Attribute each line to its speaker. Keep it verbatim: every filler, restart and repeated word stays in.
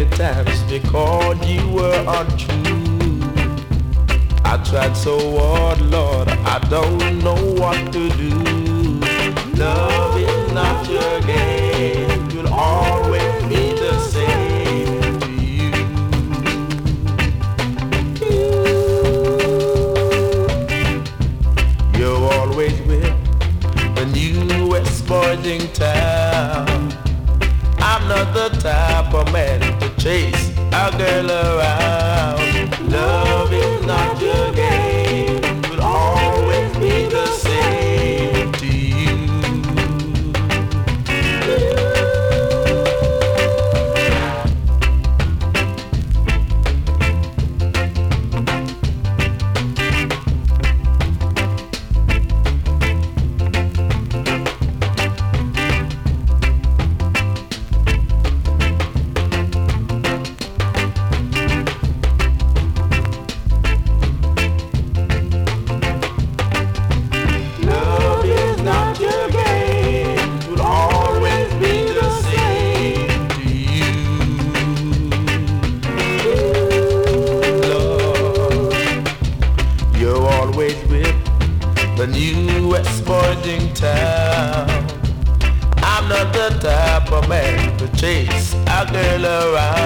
Speaker 1: many times because you were untrue. I tried so hard, Lord, I don't know what to do. Love is not your game, you'll always be the same to you. You're always with the newest boys in town. I'm not the type of man to chase a girl around. Love is not your game, will always be the same to you. The newest boys in town. I'm not the type of man to chase a girl around.